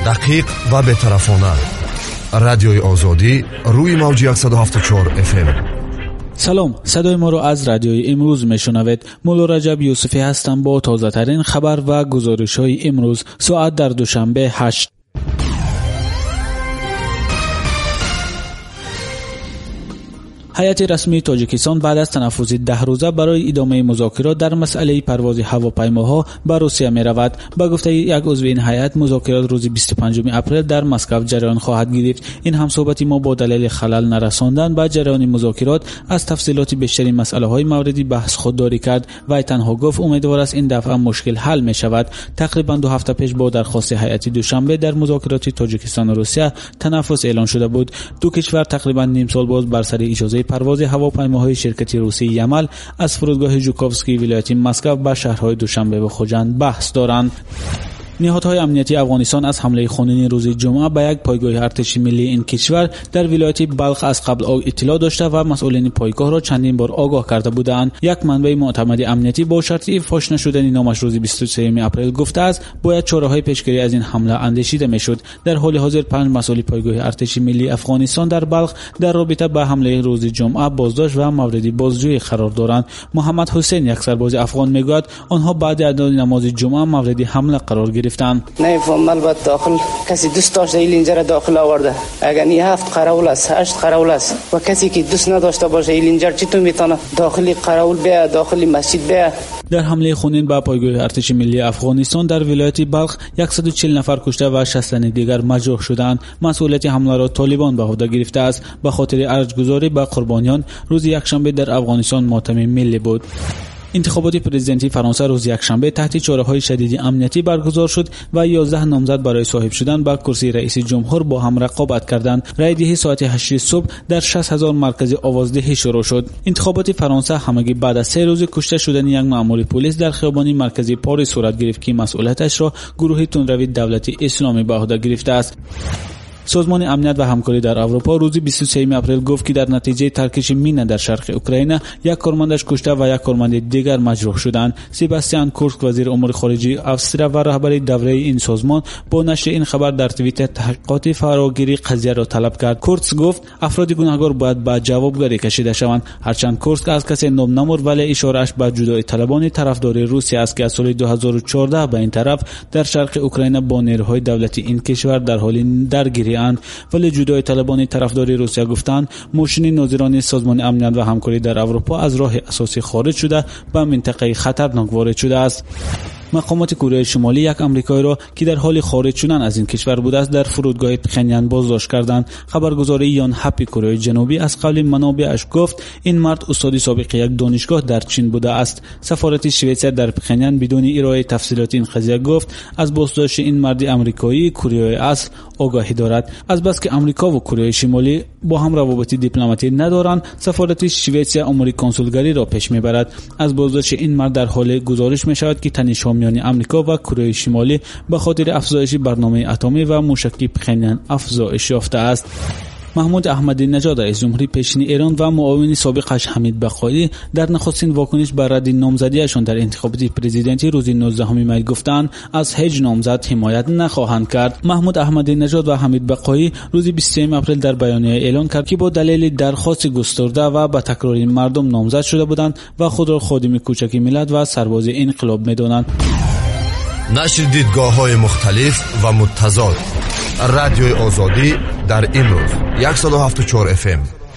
دقیق و بی‌طرفانه. رادیوی آزادی روی موج 174 FM. سلام، صدای ما رو از رادیوی امروز میشنوید. مولا رجب یوسفی هستم با تازه ترین خبر و گزارش های امروز. ساعت در دوشنبه 8. هیئت رسمی تاجیکستان بعد از تنفس 10 روزه برای ادامه مذاکرات در مسئله پرواز هواپیماها به روسیه می رود. به گفته یک عضو این هیئت، مذاکرات روز 25 اپریل در مسکو جریان خواهد گرفت. این همصحبتی ما با دلیل خلل نرساندن به جریان مذاکرات از تفصیلات بیشتری مسئله های موردی بحث خودداری کرد و تنها گفت امیدوار است این دفعه مشکل حل می شود. تقریبا 2 هفته پیش با درخواست هیئت دوشنبه در مذاکرات تاجیکستان و روسیه تنفس اعلان شده بود. دو کشور تقریبا نیم سال باز بر سر اجازه پرواز هواپیماهای شرکت روسی یمل از فرودگاه ژوکوفسکی ولایت مسکو به شهرهای دوشنبه و خوجند بحث دارند. نهادهای امنیتی افغانستان از حمله خونین روز جمعه به یک پایگاه ارتش ملی این کشور در ولایت بلخ از قبل اطلاع داشته و مسئولین پایگاه را چندین بار آگاه کرده بودند. یک منبع معتمد امنیتی با شرط فاش نشدن نامش روز 23 اپریل گفته است باید چاره‌های پیشگیری از این حمله اندیشیده میشد. در حال حاضر 5 مسئول پایگاه ارتش ملی افغانستان در بلخ در رابطه با حمله روز جمعه بازداشت و مورد بازجویی قرار دارند. محمد حسین، یک سرباز افغان، میگوید آنها بعد از نماز جمعه مورد حمله قرار گرفتند. نمیفهم البته داخل کسی دوست داشته اینجا را داخل آورده. اگر این 7 قراول است 8 قراول است و کسی که دوست نداشته باشه اینجا چطور میتونه داخلی قراول بیا داخلی مسجد بیا. در حمله خونین به پایگاه ارتش ملی افغانستان در ولایت بلخ 140 نفر کشته و 60 دیگر مجروح شدند. مسئولیت حمله را طالبان به عهده گرفته است. به خاطر ارجگذاری به قربانیان روز یکشنبه در افغانستان ماتم ملی بود. انتخابات پرزیدنتی فرانسه روز یکشنبه تحت چاره‌های شدید امنیتی برگزار شد و 11 نامزد برای صاحب شدن به کرسی رئیس جمهور با هم رقابت کردند. رای دهی ساعت 8 صبح در 60000 مرکز آوازدهی شروع شد. انتخابات فرانسه همگی بعد از 3 روز کشته شدن یک مأمور پلیس در خیابان مرکزی پاریس صورت گرفت که مسئولیتش را گروه تندروی دولت اسلامی به عهده گرفته است. سازمان امنیت و همکاری در اروپا روز 23 اپریل گفت که در نتیجه ترکش مین در شرق اوکراین یک کارمندش کشته و یک کارمند دیگر مجروح شدند. سباستیان کورتز، وزیر امور خارجه افسر و رهبر دوره این سازمان، با نشر این خبر در توییتر تحقیقات فراگیری قضیه را طلب کرد. کورتز گفت افراد گناهکار باید به جوابگری کشیده شوند. هرچند کورتز از کسی نام نبرد، ولی اشارهش به جدایی طلبان طرفدار روسیه است که از سال 2014 به این طرف در شرق اوکراین با نیروهای دولتی این کشور در حال درگیری اند. ولی جدای طلبان طرفدار روسیه گفتند ماشین ناظران سازمان امنیت و همکاری در اروپا از راه اساسی خارج شده به منطقه خطرناک وارد شده است. مقامات کره شمالی یک آمریکایی را که در حال خارج شدن از این کشور بوده است در فرودگاه پخنیان بازداشت کردند. خبرگزاری یان هاپی کره جنوبی از قول منابعش گفت این مرد استاد سابق یک دانشگاه در چین بوده است. سفارت سوئیسرا در پخنیان بدون ارائه تفصیلات این قضیه گفت از بازداشت این مرد آمریکایی کره اصل آگاهی دارد. از بس که آمریکا و کره شمالی با هم روابط دیپلماتیک ندارند، سفارت سوئیسرا امور کنسولگری را پیش میبرد. از بازداشت این مرد در حال گزارش میشود که تنش میان آمریکا و کره شمالی به خاطر افزایش برنامه اتمی و موشکی پخنیان افزایش یافته است. محمود احمدی نژاد رئیس جمهوری پیشین ایران و معاون سابقش حمید بقایی در نخستین واکنش بر رد نامزدیشان در انتخابات پرزیدنتی روز 19 می گفتند از هیچ نامزد حمایت نخواهند کرد. محمود احمدی نژاد و حمید بقایی روز 23 اپریل در بیانیه اعلان کرد که با دلیل درخواست گسترده و به تکرار مردم نامزد شده بودند و خود را خادم کوچک ملت و سرباز انقلاب می‌دانند. نشر دیدگاه‌های مختلف و متضاد. رادیوی آزادی در امروز 174 FM.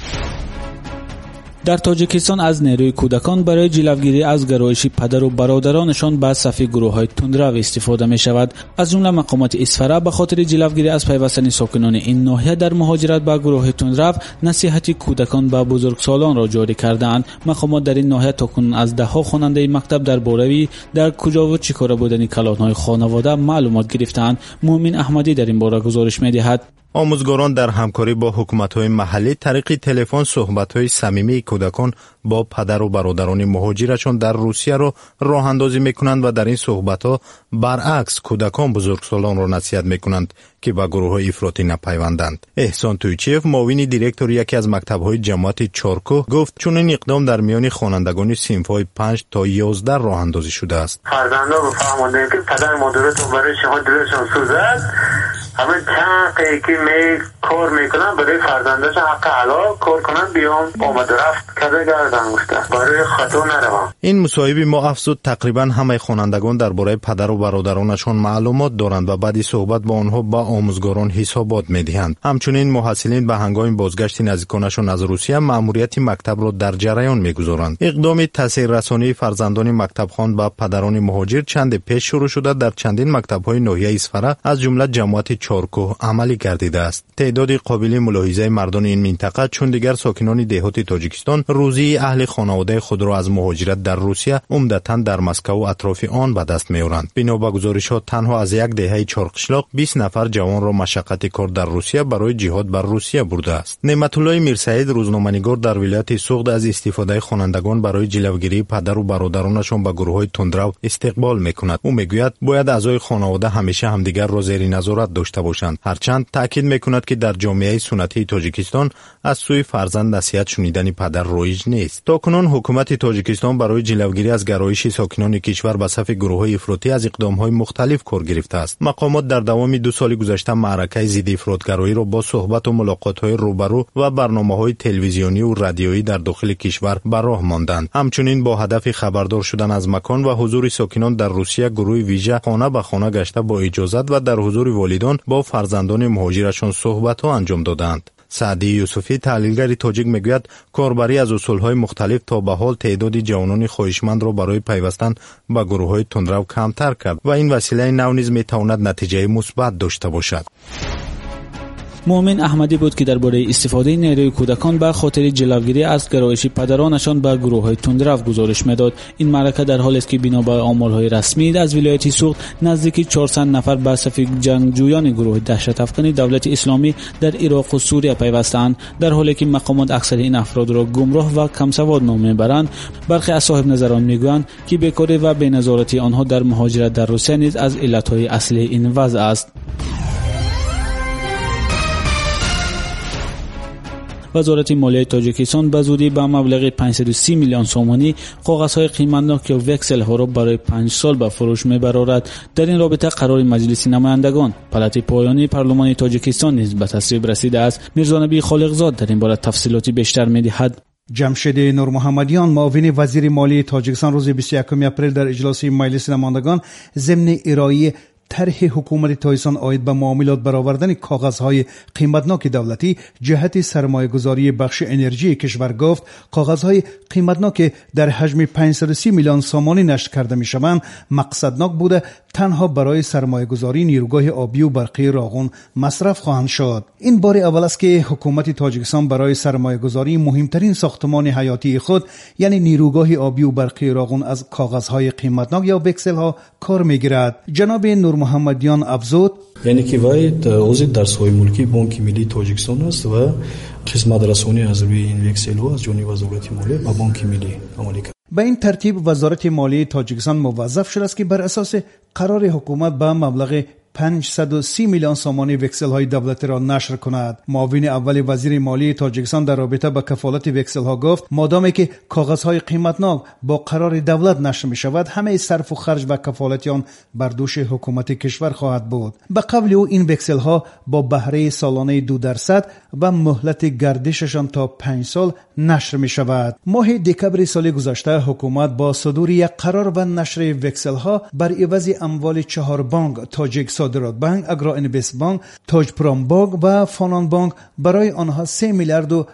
در تاجیکستان از نیروی کودکان برای جلوگیری از گرایش پدر و برادرانشان به صف گروه‌های تندرو استفاده می‌شود. از جمله مقامات اسفره به خاطر جلوگیری از پیوستن ساکنان این ناحیه در مهاجرت به گروه تندرو نصیحت کودکان به بزرگسالان را جاری کردند. مقامات در این ناحیه تاکنون از ده‌ها خواننده مکتب در بوروی در کجا و چیکار بودن کلان‌های خانواده معلومات گرفتند. مومن احمدی در این باره گزارش می‌دهد. آموزگاران در همکاری با حکومت‌های محلی طریق تلفن صحبت‌های صمیمی کودکان با پدر و برادران مهاجرشان در روسیه را راه اندازی می‌کنند و در این صحبت‌ها برعکس کودکان بزرگسالان را نصیحت می‌کنند که به گروه‌های افراطی نپیوندند. احسان تویچیف، معاون دیرکتور یکی از مکتب‌های جماعت چارکوه، گفت چون این اقدام در میان خوانندگان صنف‌های 5 تا 11 راه اندازی شده است. فرزندان بفهماندن که پدر مادرتون برای شما دلشان سوزد همه چند که می کار میکنن برای فرزندش حق حلال کار کنن بیام آمد رفت کرده گردن گفته برای خطا نروم. این مصاحبه ما افزود تقریبا همه خوانندگان درباره پدر و برادرانشان معلومات دارند و بعدی صحبت با آنها با آموزگاران حسابات میدهند. همچنین محصلین به هنگام بازگشت نزدیکانشان از روسیه مأموریت مکتب را در جریان میگذارند. اقدام تاثیررسانی فرزندان مکتبخوان با پدران مهاجر چند پیش شروع شده در چندین مکتب‌های ناحیه اصفهان از جمله جماعت چارکوه عملی گردیده است. تعداد قابل ملاحظه مردان این منطقه چون دیگر ساکنان دهات تاجیکستان روزی اهل خانواده خود را از مهاجرت در روسیه عمدتاً در مسکو و اطراف آن به دست می‌آورند. بنا به گزارشات تنها از یک دهه چارقشلاق 20 نفر جوان را مشقت کار در روسیه برای جهاد بر روسیه برده است. نعمت الله میرسعید روزنامه‌نگار در ولایت سوغد از استفاده خوانندگان برای جلوگیری پدر و برادرانشان به گروه‌های تندرو استقبال می‌کند. او میگوید باید اعضای خانواده همیشه همدیگر را زیر نظارت داشته باشند. هرچند تاکید می‌کند که در جامعه سنتی تاجیکستان از سوی فرزند نصیحت شنیدن پدر رایج نیست. تاکنون حکومت تاجیکستان برای جلوگیری از گرایش ساکنان کشور به صف گروه‌های افراطی از اقدام‌های مختلف کار گرفته است. مقامات در دوام 2 سال گذشته معرکه ضد افراطگرایی را با صحبت و ملاقات‌های روبرو و برنامه‌های تلویزیونی و رادیویی در داخل کشور به راه ماندند. همچنین با هدف خبردار شدن از مکان و حضور ساکنان در روسیه گروه ویژه خانه به خانه گشته با اجازت و در حضور والدان با فرزندان مهاجرشان صحبت‌ها انجام دادند. سعدی یوسفی تحلیلگر تاجیک میگوید کاربری از اصولهای مختلف تا به حال تعداد جوانان خواهشمند را برای پیوستن به گروه‌های تندرو کمتر کرد و این وسیله نو نیز میتواند نتیجه مثبت داشته باشد. مؤمن احمدی بود که درباره استفاده نیروی کودکان به خاطر جلوگیری از گرایش پدرانشان به گروه‌های تندرو گزارش میداد. این معرکه در حالی است که بنا به آمارهای رسمی از ولایت سوغد نزدیک 400 نفر به صف جنگجویان گروه دهشت افکن دولت اسلامی در عراق و سوریه پیوستند. در حالی که مقامات اکثر این افراد را گمراه و کم سواد نام میبرند، برخی از صاحب نظران میگویند که بیکاری و بی‌نظارتی آنها در مهاجرت در روسیه نیز از علتهای اصلی این وضع است. وزارت مالیه تاجیکستان به زودی به مبلغ 530 میلیون سومانی کاغذهای قیمتناک یا وکسل ها را برای 5 سال به فروش میبرارد. در این رابطه قرار مجلس نمایندگان پلات پایانی پارلمان تاجیکستان نیز به تصویب رسیده است. میرزا نبی خالقزاد در این باره تفصیلاتی بیشتر میدهد. جمشید نور محمدیان معاون وزیر مالیه تاجیکستان روز 21 اپریل در اجلاس مجلس نمایندگان ضمن ارائه طرح حکومت تاجیکستان عاید به معاملات برآوردن کاغذهای قیمتناک دولتی جهت سرمایه‌گذاری بخش انرژی کشور گفت کاغذهای قیمتناک در حجم 530 میلیون سومانی نشر کرده میشوند مقصدناک بوده تنها برای سرمایه‌گذاری نیروگاه آبی و برقی راغون مصرف خواهند شد. این بار اول است که حکومت تاجیکستان برای سرمایه‌گذاری مهمترین ساختمان حیاتی خود یعنی نیروگاه آبی و برقی راغون از کاغذهای قیمتناک یا وکسل ها کار میگیرد. جناب نور محمدیان افزود یعنی که وای عضو درس‌های ملکی بانک ملی تاجیکستان است و خدمت رسانی از روی این وکسل ها از جانب وزارت مالیه به بانک ملی عملی کرد. به این ترتیب وزارت مالیه تاجیکستان موظف شده است که بر اساس قرار حکومت به مبلغ 530 میلیون سومانی وکسل های دولتی را نشر کند. معاون اول وزیر مالیه تاجیکستان در رابطه با کفالت وکسل ها گفت مادامی که کاغذهای قیمتناک با قرار دولت نشر می شود همه صرف و خرج و کفالت آن بر دوش حکومت کشور خواهد بود. به قول او این وکسل ها با بهره سالانه 2% و مهلت گردششان تا 5 سال نشر می شود. ماه دکمبر سال گذشته حکومت با صدور یک قرار و نشر وکسل ها بر عوض اموال 4 بانک تاجیک صادرات بانک، اگرا اینوست بانک، تاج پرام بانک و فانان بانک برای آنها 3 میلیارد و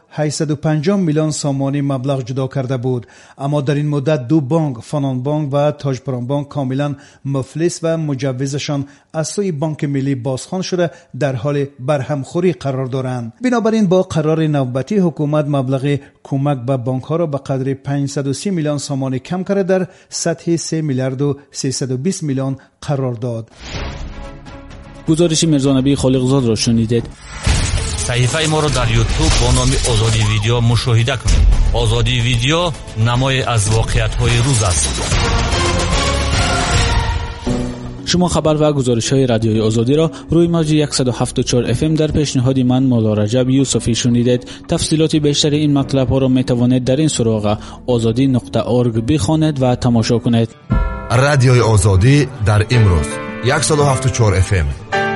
850 میلیون سومانی مبلغ جدا کرده بود. اما در این مدت 2 بانک فانان بانک و تاج پرام بانک کاملا مفلس و مجوزشان از سوی بانک ملی بازخوان شده در حال برهمخوری قرار دارند. بنابراین با قرار نوبتی حکومت مبلغ کمک به بانک ها را به قدر 530 میلیون سومانی کم کرده در سطح 3 میلیارد و 320 میلیون قرار داد. گزارش میرزا نبی خالقزاد را شنیدید. صحیفه ما را در یوتیوب با نام آزادی ویدیو مشاهده کنید. آزادی ویدیو نمای از واقعیت‌های روز است. شما خبر و گزارش‌های رادیوی آزادی را روی موج 107.4 FM در پیشنهاد من مولا رجب یوسفی شنیدید. تفصیلات بیشتر این مطلب ها را می توانید در این سراغ azadi.org بخوانید و تماشا کنید. رادیوی آزادی در امروز 107.4 FM